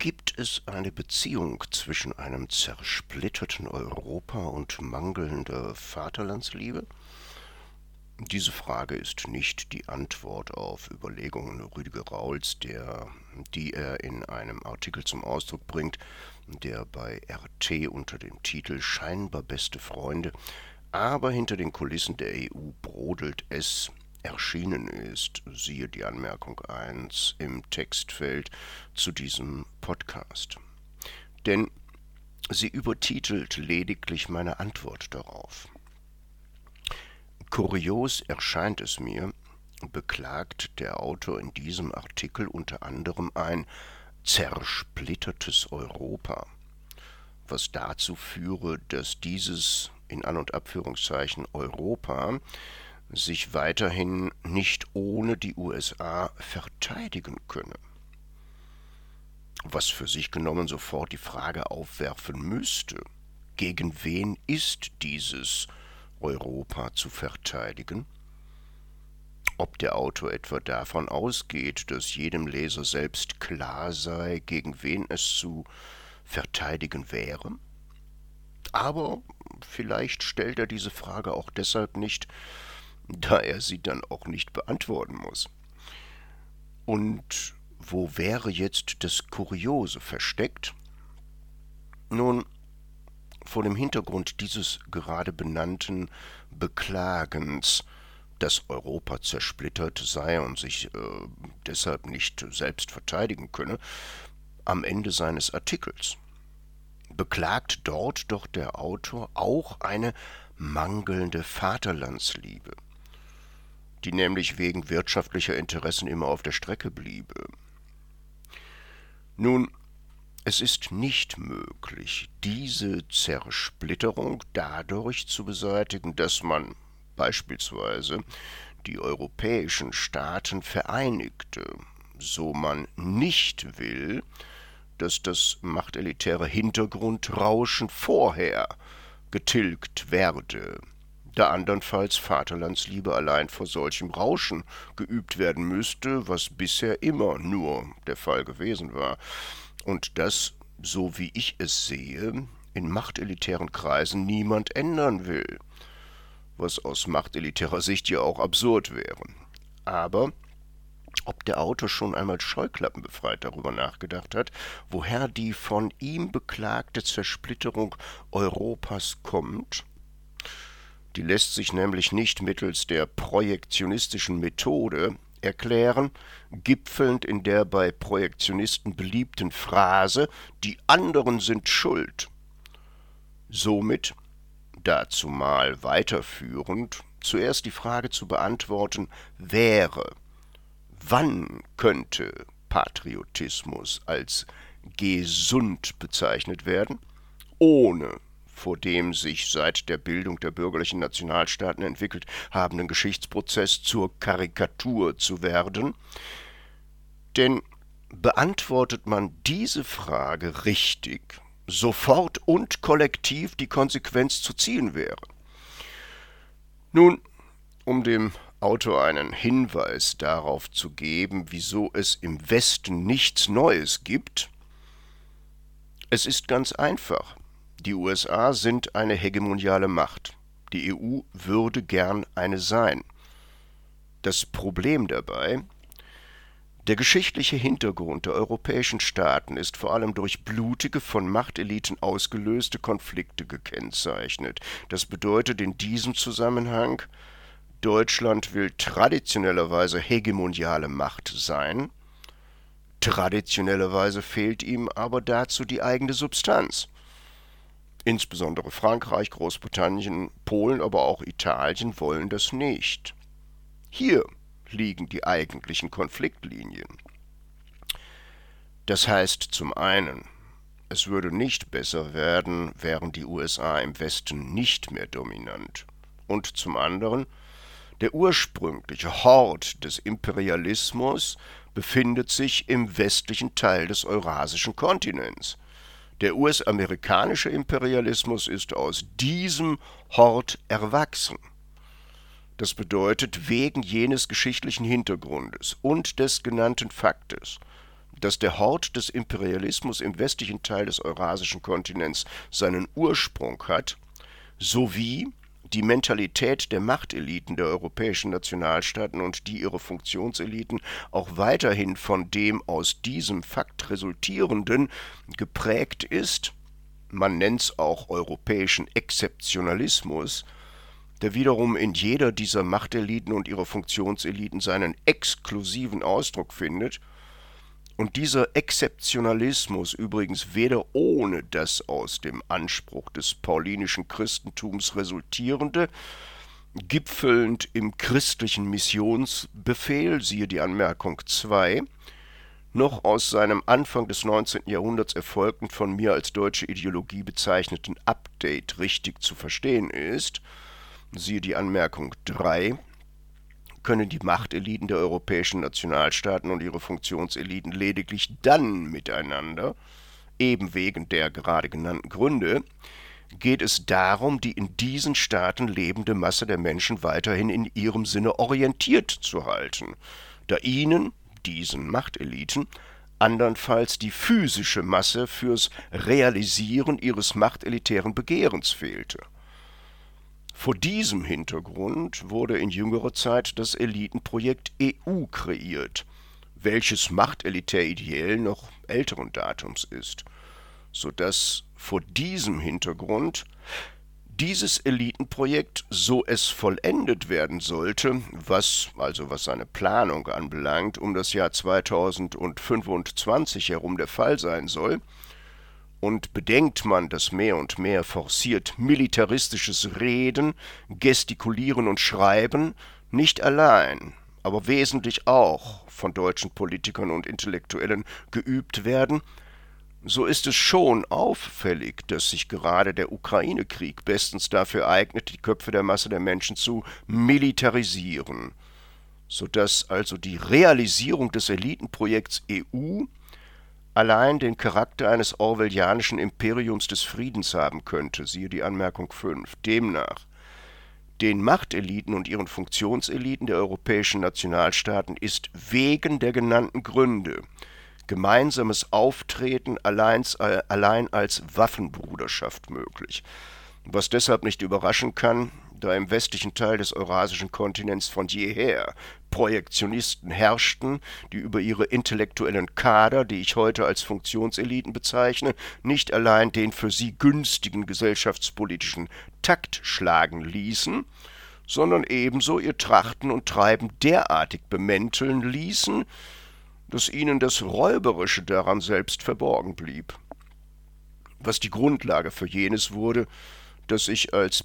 Gibt es eine Beziehung zwischen einem zersplitterten Europa und mangelnder Vaterlandsliebe? Diese Frage ist nicht die Antwort auf Überlegungen Rüdiger Rauls, die er in einem Artikel zum Ausdruck bringt, der bei RT unter dem Titel Scheinbar beste Freunde, aber hinter den Kulissen der EU brodelt es erschienen ist, siehe die Anmerkung 1 im Textfeld zu diesem Podcast. Denn sie übertitelt lediglich meine Antwort darauf. Kurios erscheint es mir, beklagt der Autor in diesem Artikel unter anderem ein zersplittertes Europa, was dazu führe, dass dieses in An- und Abführungszeichen Europa sich weiterhin nicht ohne die USA verteidigen könne. Was für sich genommen sofort die Frage aufwerfen müsste: Gegen wen ist dieses Europa zu verteidigen? Ob der Autor etwa davon ausgeht, dass jedem Leser selbst klar sei, gegen wen es zu verteidigen wäre? Aber vielleicht stellt er diese Frage auch deshalb nicht, da er sie dann auch nicht beantworten muss. Und wo wäre jetzt das Kuriose versteckt? Nun, vor dem Hintergrund dieses gerade benannten Beklagens, dass Europa zersplittert sei und sich deshalb nicht selbst verteidigen könne, am Ende seines Artikels beklagt dort doch der Autor auch eine mangelnde Vaterlandsliebe, die nämlich wegen wirtschaftlicher Interessen immer auf der Strecke bliebe. Nun, es ist nicht möglich, diese Zersplitterung dadurch zu beseitigen, dass man beispielsweise die europäischen Staaten vereinigte, so man nicht will, dass das machtelitäre Hintergrundrauschen vorher getilgt werde, da andernfalls Vaterlandsliebe allein vor solchem Rauschen geübt werden müsste, was bisher immer nur der Fall gewesen war, und das, so wie ich es sehe, in machtelitären Kreisen niemand ändern will, was aus machtelitärer Sicht ja auch absurd wäre. Aber ob der Autor schon einmal scheuklappenbefreit darüber nachgedacht hat, woher die von ihm beklagte Zersplitterung Europas kommt? Die lässt sich nämlich nicht mittels der projektionistischen Methode erklären, gipfelnd in der bei Projektionisten beliebten Phrase „Die anderen sind schuld". Somit, dazumal weiterführend, zuerst die Frage zu beantworten wäre: Wann könnte Patriotismus als gesund bezeichnet werden, ohne vor dem sich seit der Bildung der bürgerlichen Nationalstaaten entwickelt habenden Geschichtsprozess zur Karikatur zu werden? Denn beantwortet man diese Frage richtig, sofort und kollektiv die Konsequenz zu ziehen wäre. Nun, um dem Autor einen Hinweis darauf zu geben, wieso es im Westen nichts Neues gibt: Es ist ganz einfach. Die USA sind eine hegemoniale Macht. Die EU würde gern eine sein. Das Problem dabei: Der geschichtliche Hintergrund der europäischen Staaten ist vor allem durch blutige, von Machteliten ausgelöste Konflikte gekennzeichnet. Das bedeutet in diesem Zusammenhang: Deutschland will traditionellerweise hegemoniale Macht sein, traditionellerweise fehlt ihm aber dazu die eigene Substanz. Insbesondere Frankreich, Großbritannien, Polen, aber auch Italien wollen das nicht. Hier liegen die eigentlichen Konfliktlinien. Das heißt zum einen, es würde nicht besser werden, wären die USA im Westen nicht mehr dominant. Und zum anderen, der ursprüngliche Hort des Imperialismus befindet sich im westlichen Teil des eurasischen Kontinents. Der US-amerikanische Imperialismus ist aus diesem Hort erwachsen. Das bedeutet, wegen jenes geschichtlichen Hintergrundes und des genannten Faktes, dass der Hort des Imperialismus im westlichen Teil des eurasischen Kontinents seinen Ursprung hat, sowie die Mentalität der Machteliten der europäischen Nationalstaaten und die ihrer Funktionseliten auch weiterhin von dem aus diesem Fakt resultierenden geprägt ist, man nennt's auch europäischen Exzeptionalismus, der wiederum in jeder dieser Machteliten und ihrer Funktionseliten seinen exklusiven Ausdruck findet, und dieser Exzeptionalismus übrigens weder ohne das aus dem Anspruch des paulinischen Christentums resultierende, gipfelnd im christlichen Missionsbefehl, siehe die Anmerkung 2, noch aus seinem Anfang des 19. Jahrhunderts erfolgten, von mir als deutsche Ideologie bezeichneten Update richtig zu verstehen ist, siehe die Anmerkung 3, können die Machteliten der europäischen Nationalstaaten und ihre Funktionseliten lediglich dann miteinander, eben wegen der gerade genannten Gründe, geht es darum, die in diesen Staaten lebende Masse der Menschen weiterhin in ihrem Sinne orientiert zu halten, da ihnen, diesen Machteliten, andernfalls die physische Masse fürs Realisieren ihres machtelitären Begehrens fehlte. Vor diesem Hintergrund wurde in jüngerer Zeit das Elitenprojekt EU kreiert, welches machtelitär ideell noch älteren Datums ist, sodass vor diesem Hintergrund dieses Elitenprojekt, so es vollendet werden sollte, was seine Planung anbelangt, um das Jahr 2025 herum der Fall sein soll, und bedenkt man, dass mehr und mehr forciert militaristisches Reden, Gestikulieren und Schreiben nicht allein, aber wesentlich auch von deutschen Politikern und Intellektuellen geübt werden, so ist es schon auffällig, dass sich gerade der Ukraine-Krieg bestens dafür eignet, die Köpfe der Masse der Menschen zu militarisieren, sodass also die Realisierung des Elitenprojekts EU allein den Charakter eines orwellianischen Imperiums des Friedens haben könnte, siehe die Anmerkung 5. Demnach: Den Machteliten und ihren Funktionseliten der europäischen Nationalstaaten ist wegen der genannten Gründe gemeinsames Auftreten allein als Waffenbruderschaft möglich, was deshalb nicht überraschen kann, da im westlichen Teil des eurasischen Kontinents von jeher Projektionisten herrschten, die über ihre intellektuellen Kader, die ich heute als Funktionseliten bezeichne, nicht allein den für sie günstigen gesellschaftspolitischen Takt schlagen ließen, sondern ebenso ihr Trachten und Treiben derartig bemänteln ließen, dass ihnen das Räuberische daran selbst verborgen blieb, was die Grundlage für jenes wurde, das ich als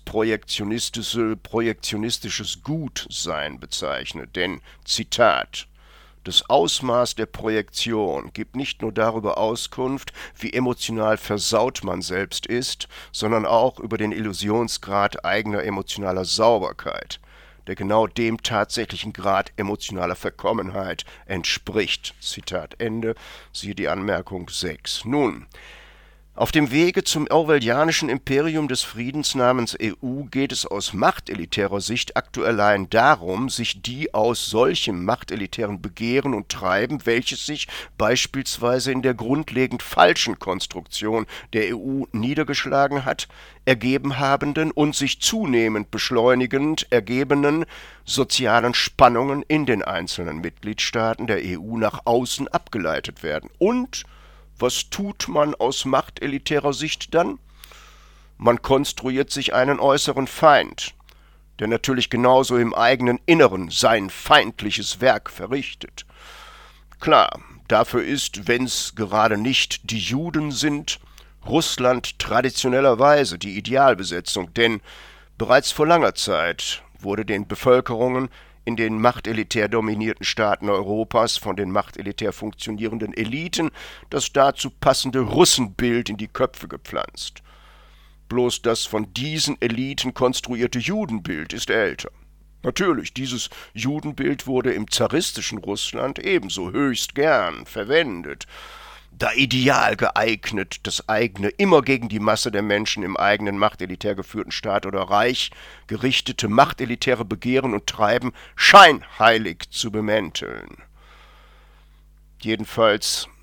projektionistisches Gutsein bezeichne, denn, Zitat, das Ausmaß der Projektion gibt nicht nur darüber Auskunft, wie emotional versaut man selbst ist, sondern auch über den Illusionsgrad eigener emotionaler Sauberkeit, der genau dem tatsächlichen Grad emotionaler Verkommenheit entspricht. Zitat Ende, siehe die Anmerkung 6. Nun, auf dem Wege zum orwellianischen Imperium des Friedens namens EU geht es aus machtelitärer Sicht aktuell allein darum, sich die aus solchem machtelitären Begehren und Treiben, welches sich beispielsweise in der grundlegend falschen Konstruktion der EU niedergeschlagen hat, ergeben habenden und sich zunehmend beschleunigend ergebenen sozialen Spannungen in den einzelnen Mitgliedstaaten der EU nach außen abgeleitet werden. Und was tut man aus machtelitärer Sicht dann? Man konstruiert sich einen äußeren Feind, der natürlich genauso im eigenen Inneren sein feindliches Werk verrichtet. Klar, dafür ist, wenn's gerade nicht die Juden sind, Russland traditionellerweise die Idealbesetzung, denn bereits vor langer Zeit wurde den Bevölkerungen in den machtelitär dominierten Staaten Europas von den machtelitär funktionierenden Eliten das dazu passende Russenbild in die Köpfe gepflanzt. Bloß das von diesen Eliten konstruierte Judenbild ist älter. Natürlich, dieses Judenbild wurde im zaristischen Russland ebenso höchst gern verwendet, da ideal geeignet, das eigene, immer gegen die Masse der Menschen im eigenen machtelitär geführten Staat oder Reich gerichtete machtelitäre Begehren und Treiben scheinheilig zu bemänteln. Jedenfalls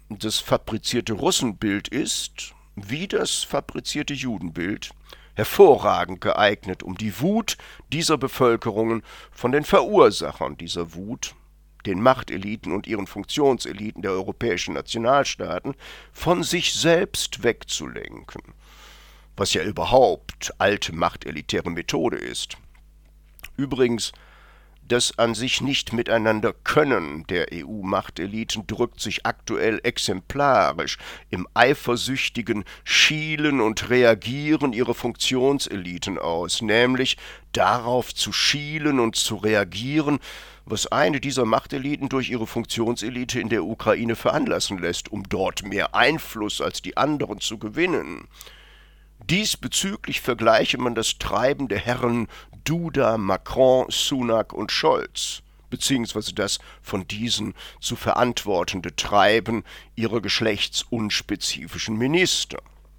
das fabrizierte Russenbild ist, wie das fabrizierte Judenbild, hervorragend geeignet, um die Wut dieser Bevölkerungen von den Verursachern dieser Wut, den Machteliten und ihren Funktionseliten der europäischen Nationalstaaten, von sich selbst wegzulenken, was ja überhaupt alte machtelitäre Methode ist. Übrigens, das an sich nicht miteinander Können der EU-Machteliten drückt sich aktuell exemplarisch im eifersüchtigen Schielen und Reagieren ihrer Funktionseliten aus, nämlich darauf zu schielen und zu reagieren, was eine dieser Machteliten durch ihre Funktionselite in der Ukraine veranlassen lässt, um dort mehr Einfluss als die anderen zu gewinnen. Diesbezüglich vergleiche man das Treiben der Herren Duda, Macron, Sunak und Scholz, beziehungsweise das von diesen zu verantwortende Treiben ihrer geschlechtsunspezifischen Minister.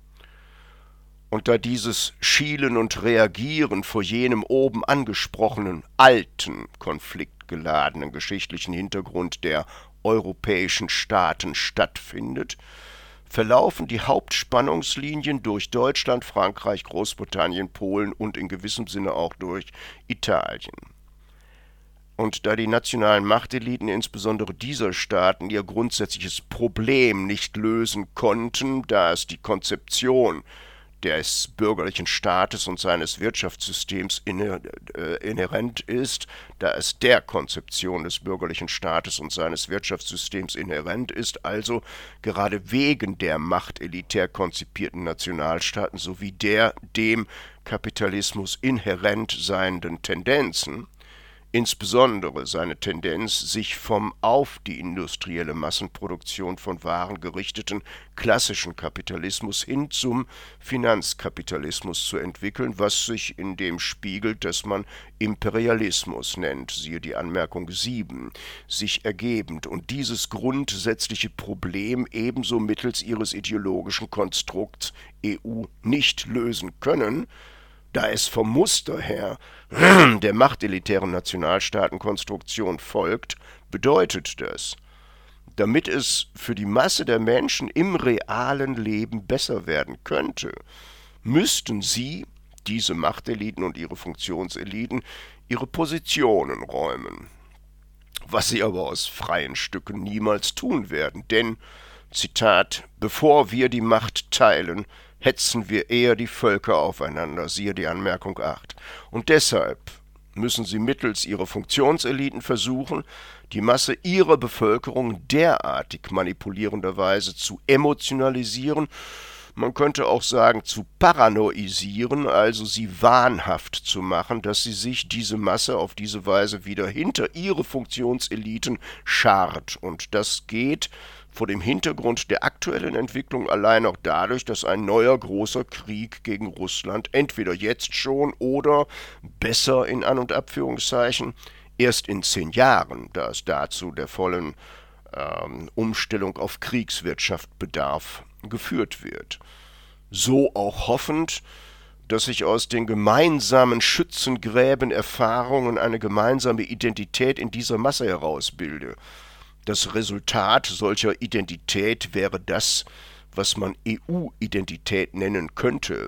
Und da dieses Schielen und Reagieren vor jenem oben angesprochenen alten, konfliktgeladenen geschichtlichen Hintergrund der europäischen Staaten stattfindet, verlaufen die Hauptspannungslinien durch Deutschland, Frankreich, Großbritannien, Polen und in gewissem Sinne auch durch Italien. Und da die nationalen Machteliten, insbesondere dieser Staaten, ihr grundsätzliches Problem nicht lösen konnten, da es die Konzeption des bürgerlichen Staates und seines Wirtschaftssystems inhärent ist, da es der Konzeption des bürgerlichen Staates und seines Wirtschaftssystems inhärent ist, also gerade wegen der machtelitär konzipierten Nationalstaaten sowie der dem Kapitalismus inhärent seienden Tendenzen, insbesondere seine Tendenz, sich vom auf die industrielle Massenproduktion von Waren gerichteten klassischen Kapitalismus hin zum Finanzkapitalismus zu entwickeln, was sich in dem spiegelt, das man Imperialismus nennt, siehe die Anmerkung 7, sich ergebend und dieses grundsätzliche Problem ebenso mittels ihres ideologischen Konstrukts EU nicht lösen können, da es vom Muster her der machtelitären Nationalstaatenkonstruktion folgt, bedeutet das, damit es für die Masse der Menschen im realen Leben besser werden könnte, müssten sie, diese Machteliten und ihre Funktionseliten, ihre Positionen räumen. Was sie aber aus freien Stücken niemals tun werden, denn, Zitat, bevor wir die Macht teilen, hetzen wir eher die Völker aufeinander, siehe die Anmerkung 8. Und deshalb müssen sie mittels ihrer Funktionseliten versuchen, die Masse ihrer Bevölkerung derartig manipulierenderweise zu emotionalisieren, man könnte auch sagen zu paranoisieren, also sie wahnhaft zu machen, dass sie sich diese Masse auf diese Weise wieder hinter ihre Funktionseliten schart. Und das geht vor dem Hintergrund der aktuellen Entwicklung allein auch dadurch, dass ein neuer großer Krieg gegen Russland entweder jetzt schon oder besser in An- und Abführungszeichen erst in 10 Jahren, da es dazu der vollen Umstellung auf Kriegswirtschaft bedarf, geführt wird. So auch hoffend, dass sich aus den gemeinsamen Schützengräben Erfahrungen eine gemeinsame Identität in dieser Masse herausbilde. Das Resultat solcher Identität wäre das, was man EU-Identität nennen könnte,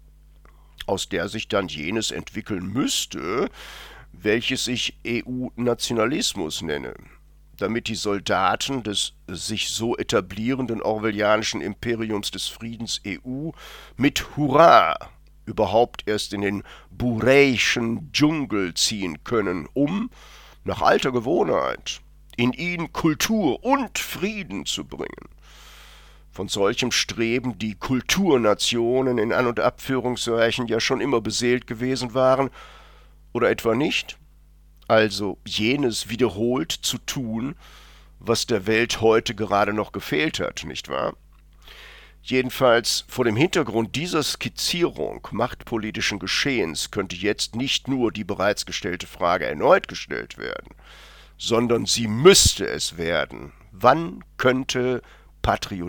aus der sich dann jenes entwickeln müsste, welches ich EU-Nationalismus nenne, damit die Soldaten des sich so etablierenden orwellianischen Imperiums des Friedens EU mit Hurra überhaupt erst in den bureischen Dschungel ziehen können, um, nach alter Gewohnheit, in ihn Kultur und Frieden zu bringen. Von solchem Streben die Kulturnationen in An- und Abführungszeichen ja schon immer beseelt gewesen waren, oder etwa nicht? Also jenes wiederholt zu tun, was der Welt heute gerade noch gefehlt hat, nicht wahr? Jedenfalls vor dem Hintergrund dieser Skizzierung machtpolitischen Geschehens könnte jetzt nicht nur die bereits gestellte Frage erneut gestellt werden, sondern sie müsste es werden. Wann könnte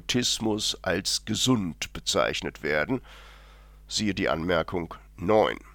Patriotismus als gesund bezeichnet werden? Siehe die Anmerkung 9.